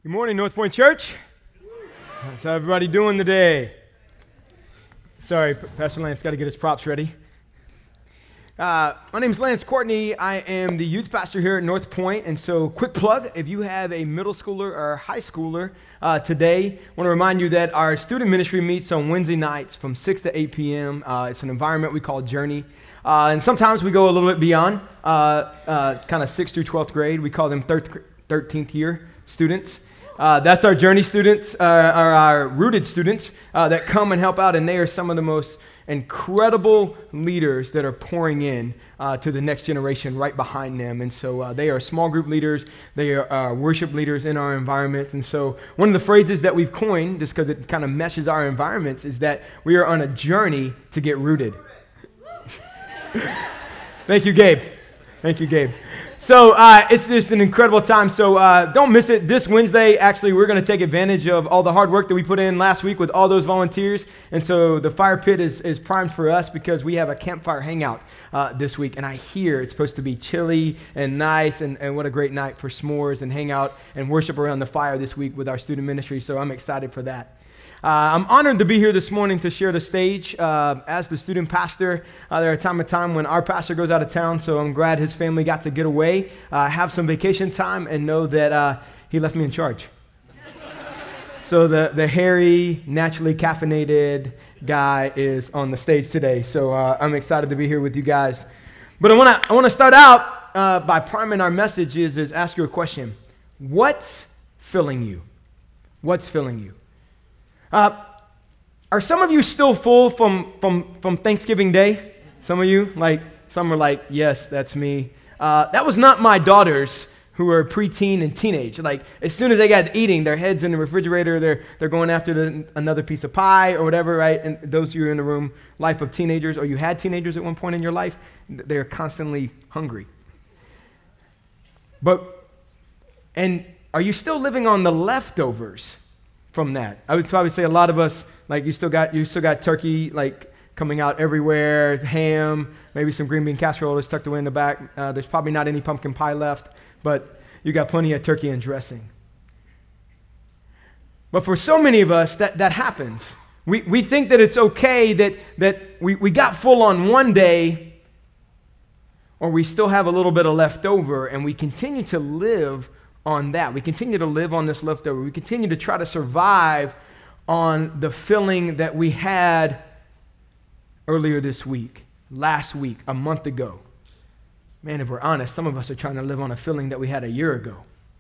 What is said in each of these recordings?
Good morning, North Point Church. How's everybody doing today? Sorry, Pastor Lance got to get his props ready. My name is Lance Courtney. I am the youth pastor here at North Point, and so quick plug, if you have a middle schooler or high schooler today, I want to remind you that our student ministry meets on Wednesday nights from 6 to 8 p.m. It's an environment we call Journey, and sometimes we go a little bit beyond, kind of 6th through 12th grade. We call them 13th year students. That's our Journey students, our Rooted students that come and help out, and they are some of the most incredible leaders that are pouring in to the next generation right behind them. And so they are small group leaders, they are worship leaders in our environment. And so one of the phrases that we've coined, just because it kind of meshes our environments, is that we are on a journey to get rooted. Thank you, Gabe. Thank you, Gabe. So it's just an incredible time. So don't miss it. This Wednesday, actually, we're going to take advantage of all the hard work that we put in last week with all those volunteers. And so the fire pit is primed for us because we have a campfire hangout this week. And I hear it's supposed to be chilly and nice. And what a great night for s'mores and hang out and worship around the fire this week with our student ministry. So I'm excited for that. I'm honored to be here this morning to share the stage as the student pastor. There are time when our pastor goes out of town, so I'm glad his family got to get away, have some vacation time, and know that he left me in charge. So the hairy, naturally caffeinated guy is on the stage today, so I'm excited to be here with you guys. But I want to start out by priming our message is ask you a question. What's filling you? What's filling you? Are some of you still full from Thanksgiving Day? Some of you? Some are like, yes, that's me. That was not my daughters who are preteen and teenage. As soon as they got eating, their head's in the refrigerator, they're going after another piece of pie or whatever, right? And those of you in the room, life of teenagers, or you had teenagers at one point in your life, they're constantly hungry. And are you still living on the leftovers from that? I would probably say a lot of us, you still got turkey coming out everywhere, ham, maybe some green bean casserole that's tucked away in the back. There's probably not any pumpkin pie left, but you got plenty of turkey and dressing. But for so many of us, that happens. We think that it's okay that we got full on one day, or we still have a little bit of leftover, and we continue to live on that. We continue to live on this leftover. We continue to try to survive on the filling that we had earlier this week, last week, a month ago. Man, if we're honest, some of us are trying to live on a filling that we had a year ago.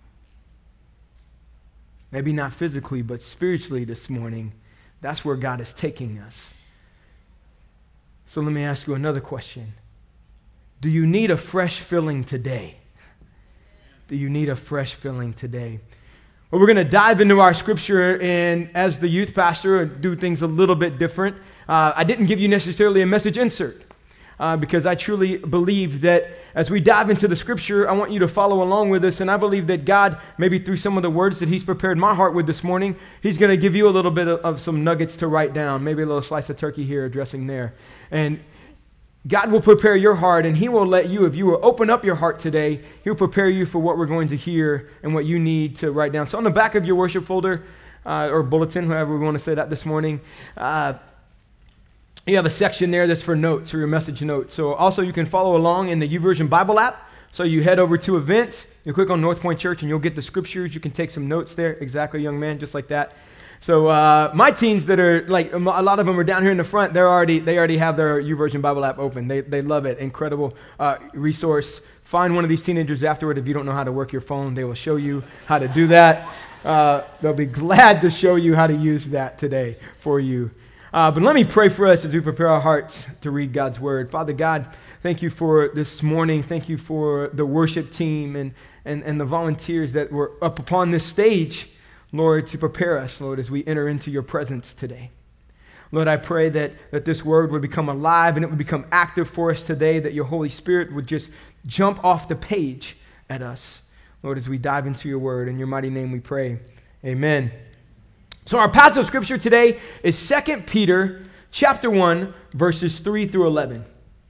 Maybe not physically, but spiritually this morning, that's where God is taking us. So let me ask you another question. Do you need a fresh filling today? Do you need a fresh filling today? Well, we're going to dive into our scripture, and as the youth pastor, do things a little bit different. I didn't give you necessarily a message insert because I truly believe that as we dive into the scripture, I want you to follow along with us, and I believe that God, maybe through some of the words that He's prepared my heart with this morning, He's going to give you a little bit of some nuggets to write down, maybe a little slice of turkey here, a dressing there. And God will prepare your heart, and He will let you, if you will open up your heart today, He'll prepare you for what we're going to hear and what you need to write down. So on the back of your worship folder, or bulletin, however we want to say that this morning, you have a section there that's for notes, or your message notes. So also you can follow along in the YouVersion Bible app. So you head over to events, you click on North Point Church, and you'll get the scriptures. You can take some notes there. Exactly, young man, just like that. So my teens that are, a lot of them are down here in the front, they already have their YouVersion Bible app open. They love it. Incredible resource. Find one of these teenagers afterward. If you don't know how to work your phone, they will show you how to do that. They'll be glad to show you how to use that today for you. But let me pray for us as we prepare our hearts to read God's word. Father God, thank you for this morning. Thank you for the worship team and the volunteers that were up upon this stage, Lord, to prepare us, Lord, as we enter into your presence today. Lord, I pray that this word would become alive and it would become active for us today, that your Holy Spirit would just jump off the page at us, Lord, as we dive into your word. In your mighty name we pray. Amen. So our passage of scripture today is 2 Peter chapter 1, verses 3 through 11.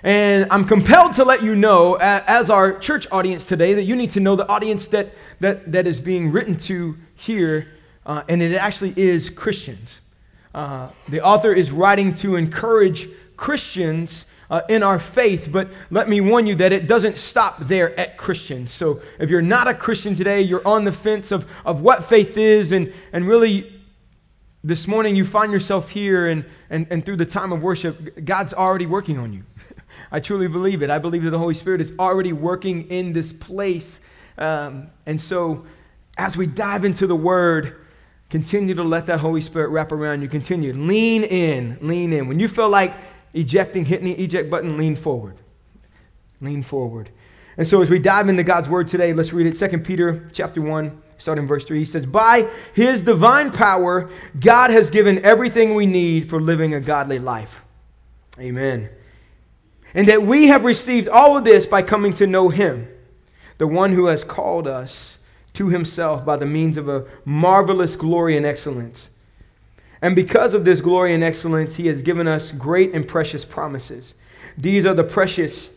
And I'm compelled to let you know, as our church audience today, that you need to know the audience that is being written to here, and it actually is Christians. The author is writing to encourage Christians in our faith, but let me warn you that it doesn't stop there at Christians. So if you're not a Christian today, you're on the fence of what faith is, and really this morning you find yourself here, and through the time of worship, God's already working on you. I truly believe it. I believe that the Holy Spirit is already working in this place. And so as we dive into the Word, continue to let that Holy Spirit wrap around you. Continue. Lean in. Lean in. When you feel like ejecting, hitting the eject button, lean forward. Lean forward. And so as we dive into God's Word today, let's read it. 2 Peter chapter 1, starting in verse 3. He says, "By His divine power, God has given everything we need for living a godly life." Amen. "And that we have received all of this by coming to know Him, the one who has called us to Himself by the means of a marvelous glory and excellence. And because of this glory and excellence, He has given us great and precious promises. These precious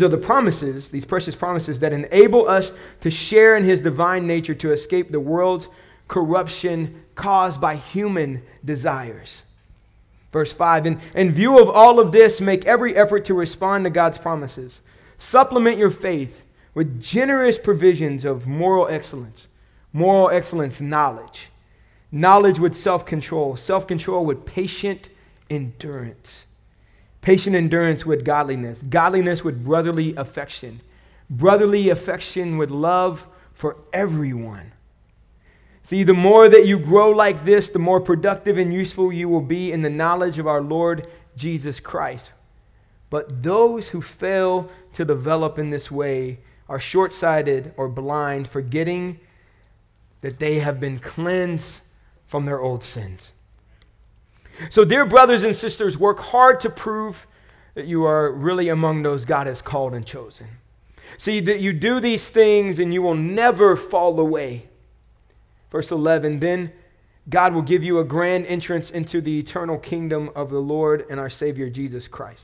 promises that enable us to share in His divine nature to escape the world's corruption caused by human desires." Verse 5, in view of all of this, make every effort to respond to God's promises. Supplement your faith with generous provisions of moral excellence. Moral excellence, knowledge. Knowledge with self-control. Self-control with patient endurance. Patient endurance with godliness. Godliness with brotherly affection. Brotherly affection with love for everyone. See, the more that you grow like this, the more productive and useful you will be in the knowledge of our Lord Jesus Christ. But those who fail to develop in this way are short-sighted or blind, forgetting that they have been cleansed from their old sins. So, dear brothers and sisters, work hard to prove that you are really among those God has called and chosen. See, that you do these things and you will never fall away. Verse 11, then God will give you a grand entrance into the eternal kingdom of the Lord and our Savior, Jesus Christ.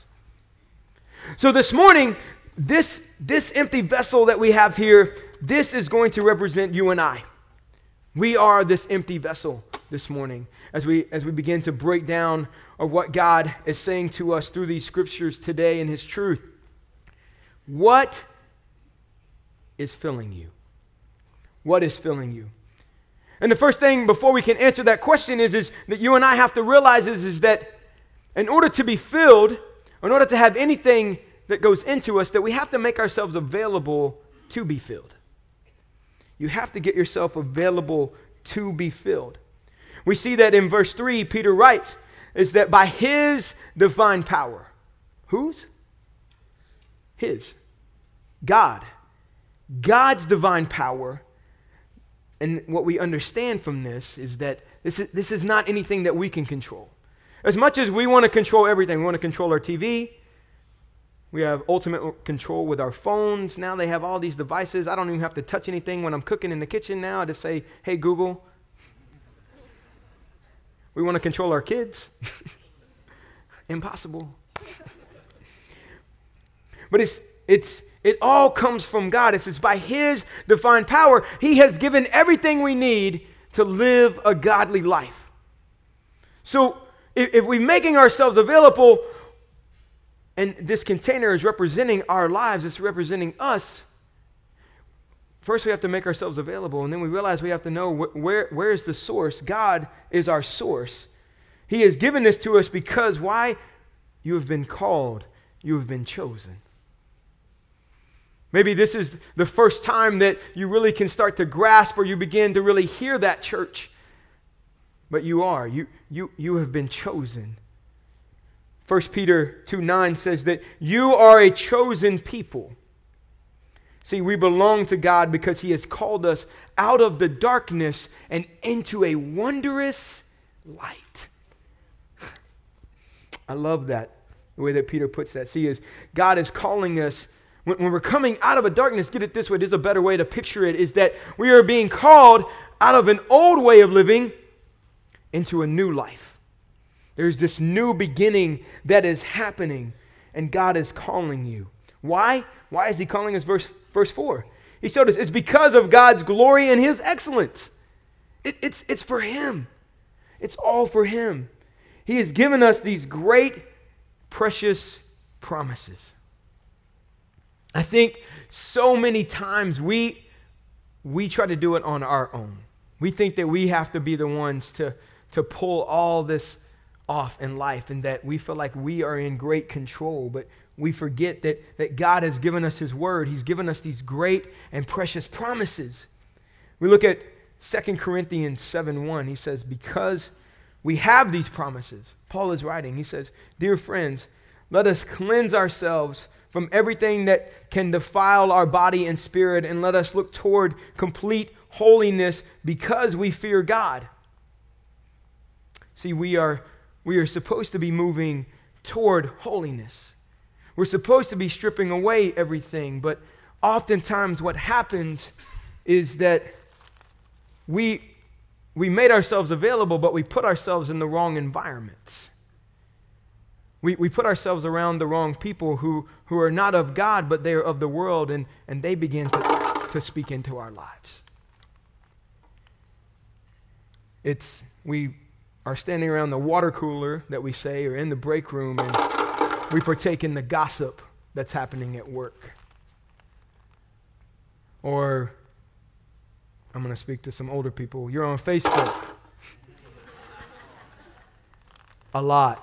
So this morning, this empty vessel that we have here, this is going to represent you and I. We are this empty vessel this morning as we begin to break down of what God is saying to us through these scriptures today in His truth. What is filling you? What is filling you? And the first thing before we can answer that question is that you and I have to realize is that in order to be filled, in order to have anything that goes into us, that we have to make ourselves available to be filled. You have to get yourself available to be filled. We see that in verse 3, Peter writes, is that by His divine power. Whose? His. God. God's divine power. And what we understand from this is that this is not anything that we can control. As much as we want to control everything, we want to control our TV. We have ultimate control with our phones. Now they have all these devices. I don't even have to touch anything when I'm cooking in the kitchen now. I just say, hey, Google. We want to control our kids. Impossible. But it all comes from God. It's by His divine power. He has given everything we need to live a godly life. So if we're making ourselves available, and this container is representing our lives, it's representing us, first we have to make ourselves available, and then we realize we have to know where is the source. God is our source. He has given this to us because why? You have been called. You have been chosen. Maybe this is the first time that you really can start to grasp or you begin to really hear that, church. But you are. You have been chosen. 1 Peter 2:9 says that you are a chosen people. See, we belong to God because He has called us out of the darkness and into a wondrous light. I love that, the way that Peter puts that. See, God is calling us. When we're coming out of a darkness, get it this way, there's a better way to picture it, is that we are being called out of an old way of living into a new life. There's this new beginning that is happening. and God is calling you. Why? Why is he calling us? Verse 4. He showed us it's because of God's glory and his excellence. It's for him. It's all for him. He has given us these great, precious promises. I think so many times we try to do it on our own. We think that we have to be the ones to pull all this off in life, and that we feel like we are in great control, but we forget that God has given us his word. He's given us these great and precious promises. We look at 2 Corinthians 7:1. He says, because we have these promises, Paul is writing, he says, dear friends, let us cleanse ourselves from everything that can defile our body and spirit, and let us look toward complete holiness because we fear God. See, we are supposed to be moving toward holiness. We're supposed to be stripping away everything, but oftentimes what happens is that we made ourselves available, but we put ourselves in the wrong environments. We put ourselves around the wrong people who are not of God, but they are of the world, and they begin to speak into our lives. We are standing around the water cooler that we say, or in the break room, and we partake in the gossip that's happening at work. Or, I'm going to speak to some older people, you're on Facebook. A lot.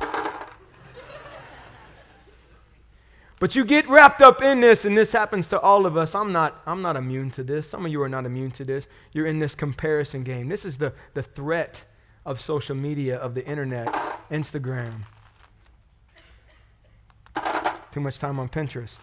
But you get wrapped up in this, and this happens to all of us. I'm not immune to this. Some of you are not immune to this. You're in this comparison game. This is the threat of social media, of the internet, Instagram. Too much time on Pinterest.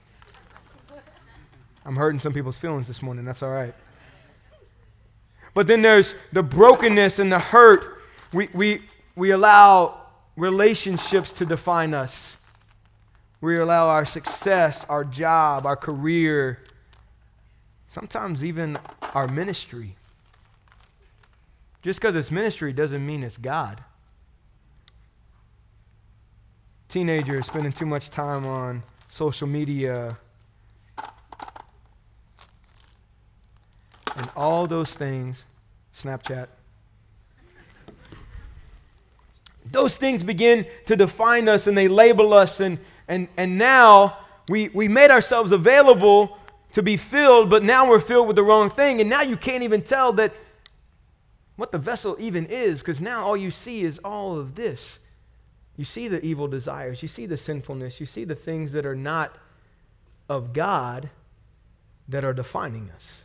I'm hurting some people's feelings this morning. That's all right. But then there's the brokenness and the hurt. We allow relationships to define us. We allow our success, our job, our career, sometimes even our ministry. Just because it's ministry doesn't mean it's God. Teenagers spending too much time on social media and all those things, Snapchat. Those things begin to define us, and they label us, and now we made ourselves available to be filled, but now we're filled with the wrong thing, and now you can't even tell that what the vessel even is, because now all you see is all of this. You see the evil desires, you see the sinfulness, you see the things that are not of God that are defining us.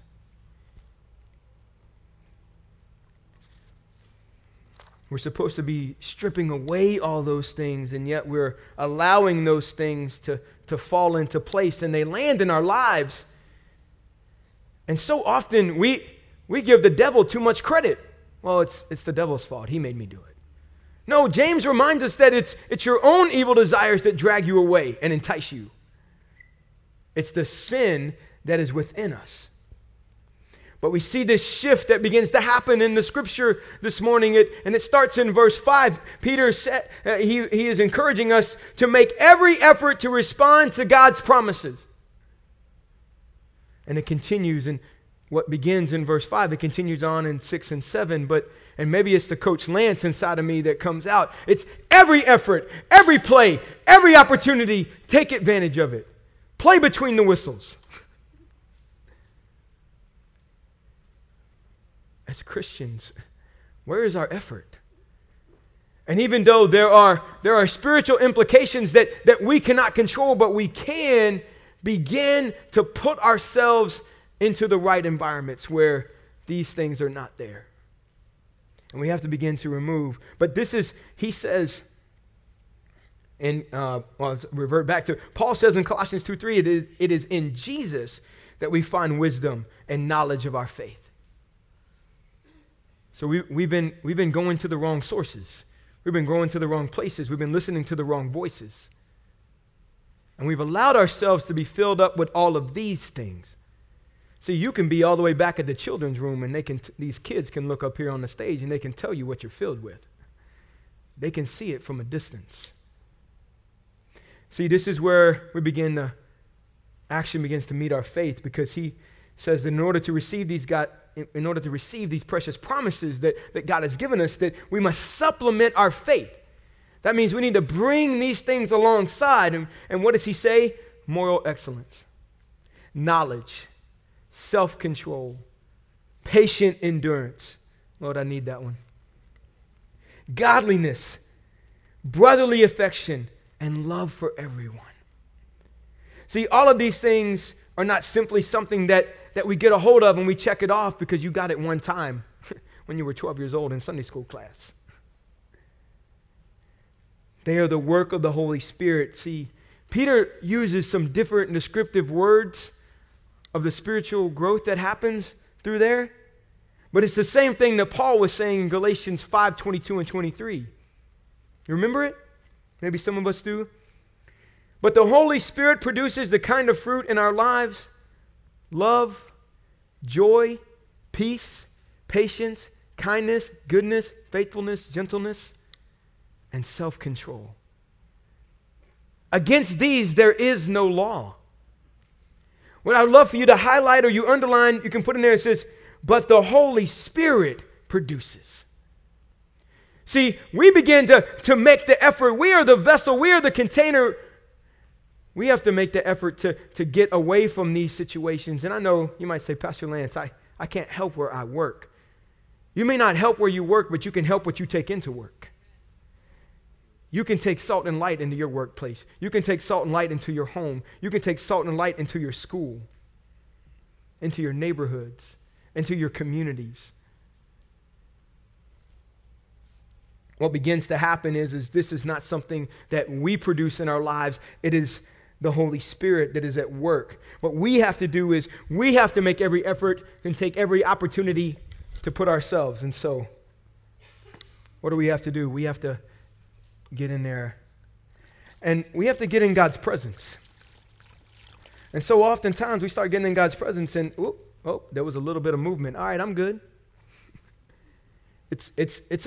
We're supposed to be stripping away all those things, and yet we're allowing those things to fall into place, and they land in our lives. And so often we give the devil too much credit. Well, it's the devil's fault. He made me do it. No, James reminds us that it's your own evil desires that drag you away and entice you. It's the sin that is within us. But we see this shift that begins to happen in the scripture this morning, and it starts in verse 5. Peter said, he is encouraging us to make every effort to respond to God's promises. And it continues in what begins in verse 5. It continues on in 6 and 7, and maybe it's the Coach Lance inside of me that comes out. It's every effort, every play, every opportunity, take advantage of it. Play between the whistles. As Christians, where is our effort? And even though there are spiritual implications that we cannot control, but we can begin to put ourselves into the right environments where these things are not there. And we have to begin to remove. But this is, he says, let's revert back to, Paul says in Colossians 2:3, it is in Jesus that we find wisdom and knowledge of our faith. So we've been going to the wrong sources. We've been going to the wrong places. We've been listening to the wrong voices. And we've allowed ourselves to be filled up with all of these things. See, you can be all the way back at the children's room, and these kids can look up here on the stage, and they can tell you what you're filled with. They can see it from a distance. See, this is where action begins to meet our faith, because he says that in order to receive these precious promises that God has given us, that we must supplement our faith. That means we need to bring these things alongside. And what does he say? Moral excellence, knowledge, self-control, patient endurance. Lord, I need that one. Godliness, brotherly affection, and love for everyone. See, all of these things are not simply something that we get a hold of and we check it off because you got it one time when you were 12 years old in Sunday school class. They are the work of the Holy Spirit. See, Peter uses some different descriptive words of the spiritual growth that happens through there, but it's the same thing that Paul was saying in Galatians 5:22 and 23. You remember it? Maybe some of us do. But the Holy Spirit produces the kind of fruit in our lives: love, joy, peace, patience, kindness, goodness, faithfulness, gentleness, and self-control. Against these there is no law. What I'd love for you to highlight or you underline, you can put in there, it says, but the Holy Spirit produces. See, we begin to make the effort. We are the vessel. We are the container. We have to make the effort to get away from these situations. And I know you might say, Pastor Lance, I can't help where I work. You may not help where you work, but you can help what you take into work. You can take salt and light into your workplace. You can take salt and light into your home. You can take salt and light into your school, into your neighborhoods, into your communities. What begins to happen is this is not something that we produce in our lives. It is the Holy Spirit that is at work. What we have to do is we have to make every effort and take every opportunity to put ourselves. And so, what do we have to do? We have to get in there. And we have to get in God's presence. And so oftentimes we start getting in God's presence and, there was a little bit of movement. All right, I'm good. It's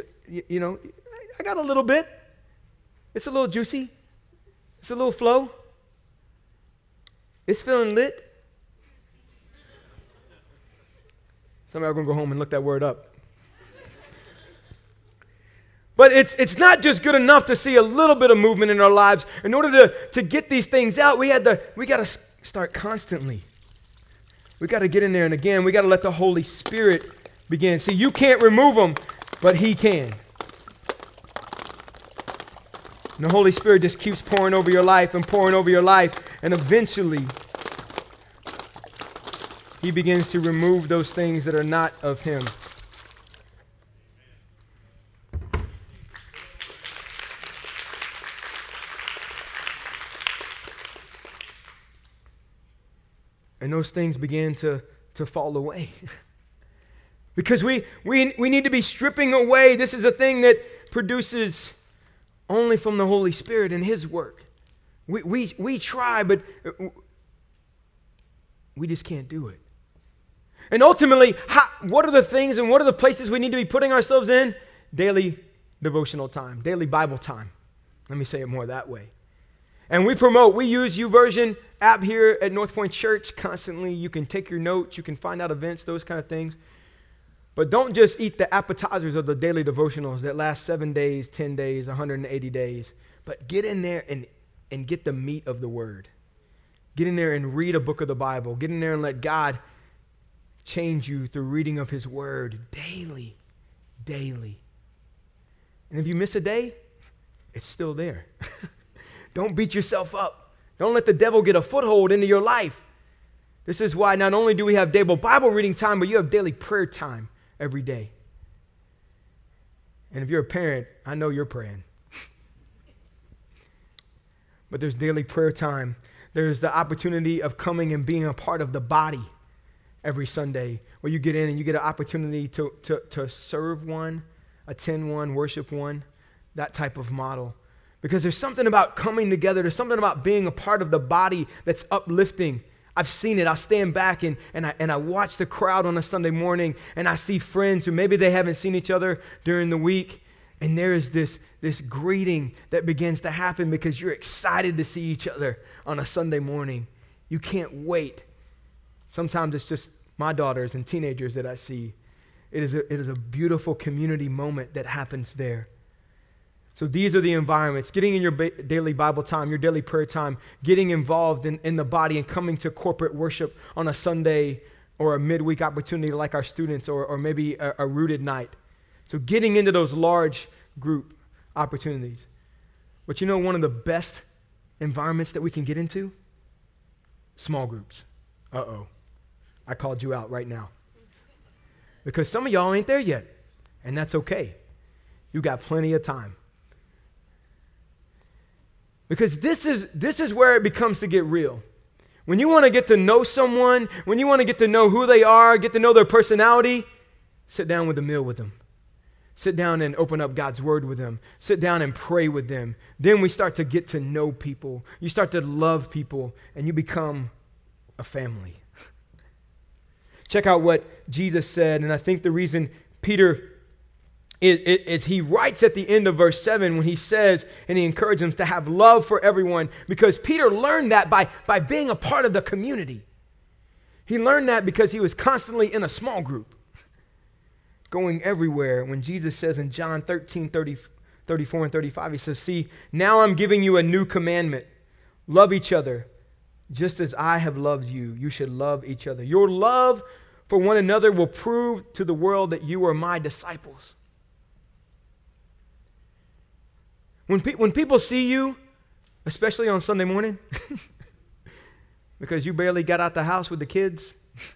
I got a little bit. It's a little juicy. It's a little flow. It's feeling lit. Some of you are going to go home and look that word up. But it's not just good enough to see a little bit of movement in our lives. In order to get these things out, we got to start constantly. We got to get in there, and again, we got to let the Holy Spirit begin. See, you can't remove them, but He can. And the Holy Spirit just keeps pouring over your life and pouring over your life, and eventually He begins to remove those things that are not of Him. And those things began to fall away. Because we need to be stripping away. This is a thing that produces only from the Holy Spirit and His work. We try, but we just can't do it. And ultimately, what are the things and what are the places we need to be putting ourselves in? Daily devotional time, daily Bible time. Let me say it more that way. And we use YouVersion app here at North Point Church constantly. You can take your notes, you can find out events, those kind of things. But don't just eat the appetizers of the daily devotionals that last 7 days, 10 days, 180 days. But get in there and get the meat of the Word. Get in there and read a book of the Bible. Get in there and let God change you through reading of His Word daily. And if you miss a day, it's still there. Don't beat yourself up. Don't let the devil get a foothold into your life. This is why not only do we have daily Bible reading time, but you have daily prayer time every day. And if you're a parent, I know you're praying. But there's daily prayer time. There's the opportunity of coming and being a part of the body every Sunday, where you get in and you get an opportunity to serve one, attend one, worship one, that type of model. Because there's something about coming together. There's something about being a part of the body that's uplifting. I've seen it. I stand back and I watch the crowd on a Sunday morning, and I see friends who maybe they haven't seen each other during the week, And there is this greeting that begins to happen because you're excited to see each other on a Sunday morning. You can't wait. Sometimes it's just my daughters and teenagers that I see. It is a beautiful community moment that happens there. So these are the environments. Getting in your daily Bible time, your daily prayer time, getting involved in the body and coming to corporate worship on a Sunday or a midweek opportunity like our students or maybe a rooted night. So getting into those large group opportunities. But you know one of the best environments that we can get into? Small groups. Uh-oh. I called you out right now. Because some of y'all ain't there yet. And that's okay. You got plenty of time. Because this is where it becomes to get real. When you want to get to know someone, when you want to get to know who they are, get to know their personality, sit down with a meal with them. Sit down and open up God's word with them. Sit down and pray with them. Then we start to get to know people. You start to love people, and you become a family. Check out what Jesus said, and I think the reason Peter is he writes at the end of verse 7 when he says, and he encourages them to have love for everyone, because Peter learned that by being a part of the community. He learned that because he was constantly in a small group, going everywhere. When Jesus says in John 13:34 and 35, he says, "See, now I'm giving you a new commandment. Love each other. Just as I have loved you, you should love each other. Your love for one another will prove to the world that you are my disciples." When people see you, especially on Sunday morning, because you barely got out the house with the kids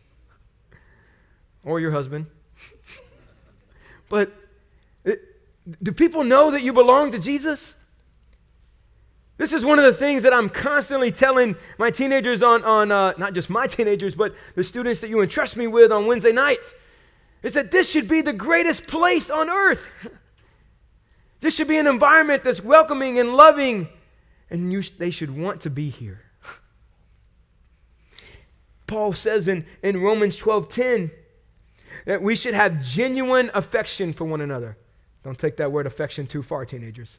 or your husband, but do people know that you belong to Jesus? This is one of the things that I'm constantly telling my teenagers on not just my teenagers, but the students that you entrust me with on Wednesday nights, is that this should be the greatest place on earth. This should be an environment that's welcoming and loving, and they should want to be here. Paul says in Romans 12:10 that we should have genuine affection for one another. Don't take that word affection too far, teenagers.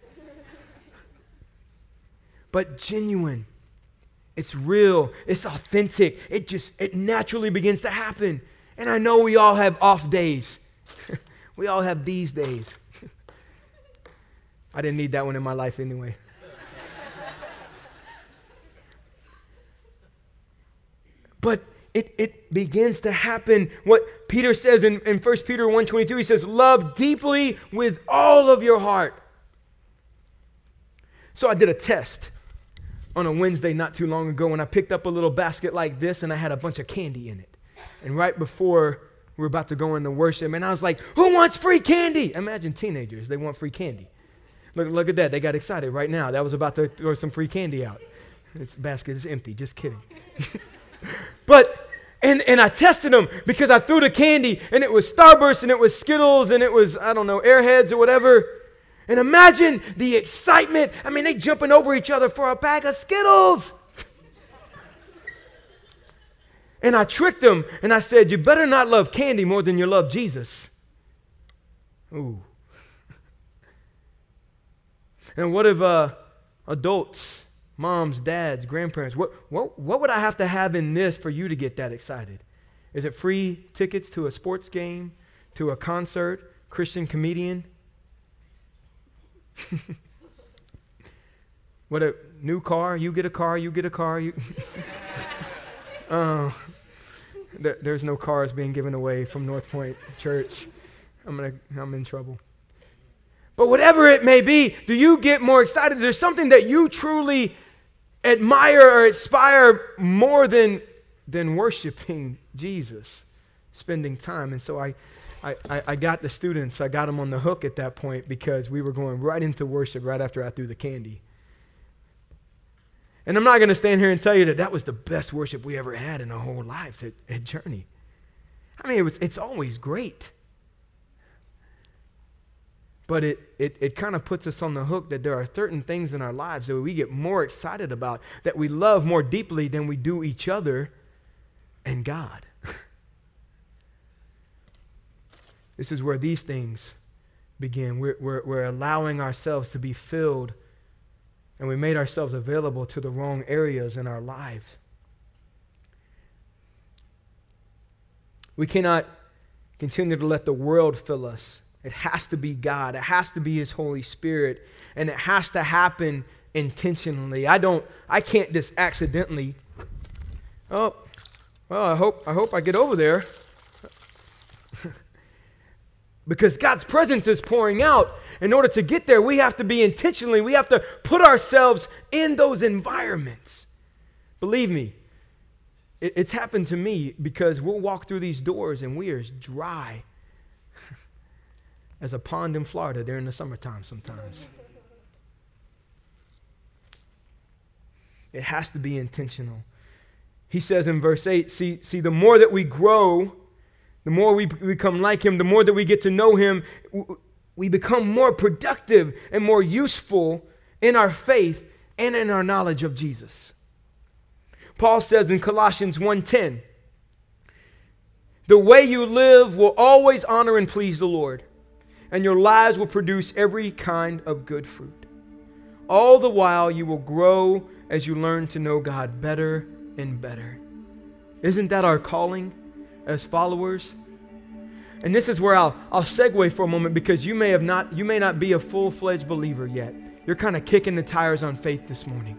But genuine. It's real. It's authentic. It naturally begins to happen. And I know we all have off days. We all have these days. I didn't need that one in my life anyway. But it begins to happen. What Peter says in 1 Peter 1:22, he says, love deeply with all of your heart. So I did a test on a Wednesday not too long ago, and I picked up a little basket like this, and I had a bunch of candy in it. And right before we were about to go into worship, and I was like, who wants free candy? Imagine teenagers, they want free candy. Look at that, they got excited right now. That was about to throw some free candy out. This basket is empty, just kidding. But, and I tested them because I threw the candy, and it was Starburst, and it was Skittles, and it was, I don't know, Airheads or whatever. And imagine the excitement. I mean, they jumping over each other for a bag of Skittles. And I tricked them, and I said, you better not love candy more than you love Jesus. Ooh. And what if adults, moms, dads, grandparents, what would I have to have in this for you to get that excited? Is it free tickets to a sports game, to a concert, Christian comedian? What a new car, you get a car, you get a car. There's no cars being given away from North Point Church. I'm in trouble. But whatever it may be, do you get more excited? There's something that you truly admire or aspire more than worshiping Jesus, spending time. And so I got the students, I got them on the hook at that point because we were going right into worship right after I threw the candy. And I'm not going to stand here and tell you that was the best worship we ever had in our whole lives at Journey. I mean, it's always great. But it kind of puts us on the hook that there are certain things in our lives that we get more excited about, that we love more deeply than we do each other and God. This is where these things begin. We're allowing ourselves to be filled, and we made ourselves available to the wrong areas in our lives. We cannot continue to let the world fill us. It has to be God. It has to be His Holy Spirit, and it has to happen intentionally. I can't just accidentally, oh, well, I hope I get over there. Because God's presence is pouring out. In order to get there, we have to be intentionally, we have to put ourselves in those environments. Believe me, it's happened to me, because we'll walk through these doors and we are as dry as a pond in Florida during the summertime sometimes. It has to be intentional. He says in verse 8, see, the more that we grow, the more we become like Him, the more that we get to know Him, we become more productive and more useful in our faith and in our knowledge of Jesus. Paul says in Colossians 1:10, the way you live will always honor and please the Lord, and your lives will produce every kind of good fruit. All the while you will grow as you learn to know God better and better. Isn't that our calling as followers? And this is where I'll segue for a moment, because you may not be a full-fledged believer yet. You're kind of kicking the tires on faith this morning.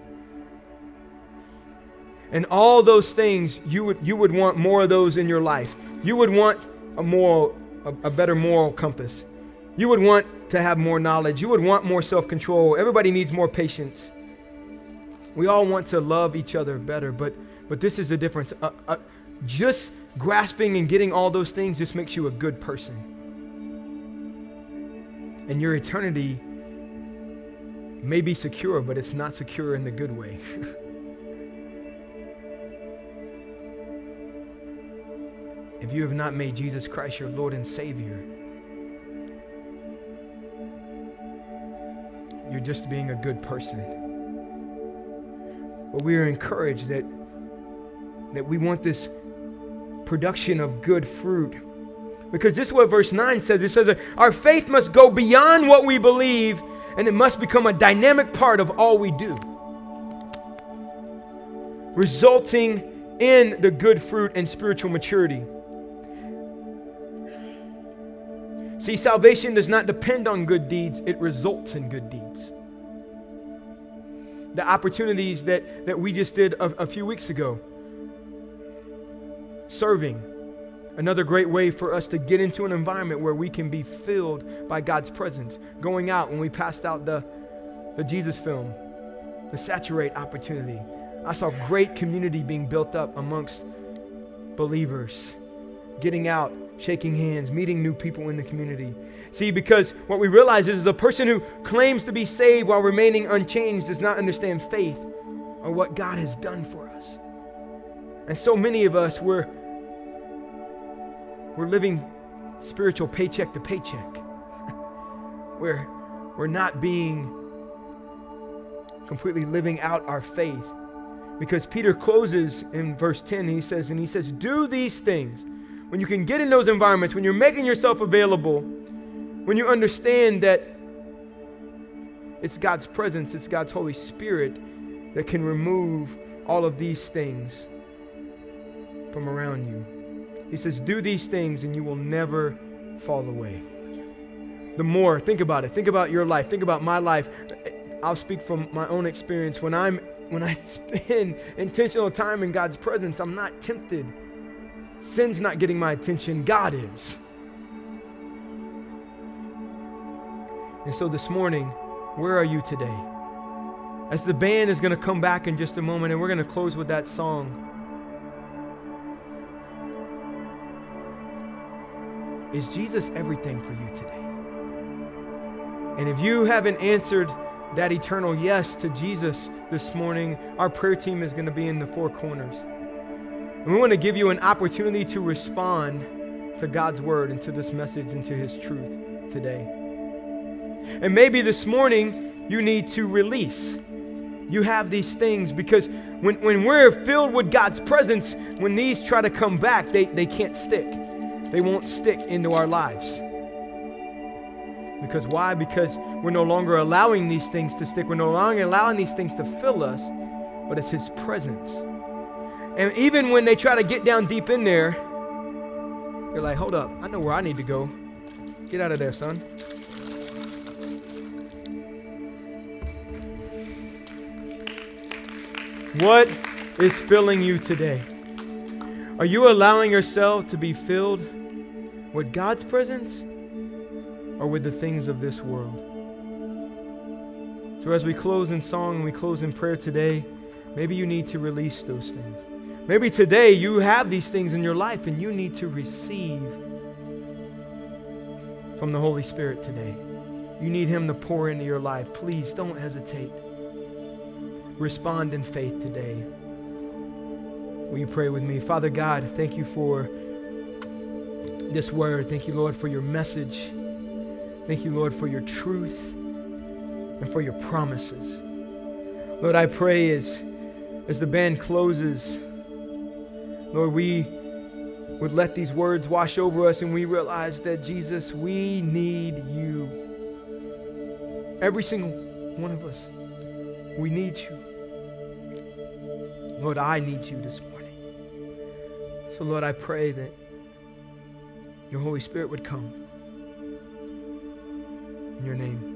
And all those things, you would want more of those in your life. You would want a better moral compass. You would want to have more knowledge. You would want more self-control. Everybody needs more patience. We all want to love each other better, but this is the difference. Just grasping and getting all those things just makes you a good person. And your eternity may be secure, but it's not secure in the good way. If you have not made Jesus Christ your Lord and Savior, you're just being a good person. But we are encouraged that we want this production of good fruit. Because this is what verse 9 says. It says that our faith must go beyond what we believe, and it must become a dynamic part of all we do, resulting in the good fruit and spiritual maturity. See, salvation does not depend on good deeds. It results in good deeds. The opportunities that we just did a few weeks ago. Serving. Another great way for us to get into an environment where we can be filled by God's presence. Going out when we passed out the Jesus film. The Saturate opportunity. I saw great community being built up amongst believers. Getting out, shaking hands, meeting new people in the community. See, because what we realize is a person who claims to be saved while remaining unchanged does not understand faith or what God has done for us. And so many of us, we're living spiritual paycheck to paycheck. We're not being completely living out our faith. Because Peter closes in verse 10, he says, do these things. When you can get in those environments, when you're making yourself available, when you understand that it's God's presence, it's God's Holy Spirit that can remove all of these things from around you. He says, do these things and you will never fall away. The more, think about it. Think about your life. Think about my life. I'll speak from my own experience. When I spend intentional time in God's presence, I'm not tempted. Sin's not getting my attention. God is. And so this morning, where are you today? As the band is going to come back in just a moment, and we're going to close with that song. Is Jesus everything for you today? And if you haven't answered that eternal yes to Jesus this morning, our prayer team is going to be in the four corners. And we want to give you an opportunity to respond to God's word and to this message and to His truth today. And maybe this morning you need to release. You have these things because when we're filled with God's presence, when these try to come back, they can't stick. They won't stick into our lives. Because why? Because we're no longer allowing these things to stick. We're no longer allowing these things to fill us, but it's His presence. And even when they try to get down deep in there, they're like, hold up, I know where I need to go. Get out of there, son. What is filling you today? Are you allowing yourself to be filled with God's presence or with the things of this world? So as we close in song and we close in prayer today, maybe you need to release those things. Maybe today you have these things in your life and you need to receive from the Holy Spirit today. You need Him to pour into your life. Please don't hesitate. Respond in faith today. Will you pray with me? Father God, thank you for this word. Thank you, Lord, for your message. Thank you, Lord, for your truth and for your promises. Lord, I pray as the band closes, Lord, we would let these words wash over us and we realize that, Jesus, we need you. Every single one of us, we need you. Lord, I need you this morning. So, Lord, I pray that your Holy Spirit would come. In your name.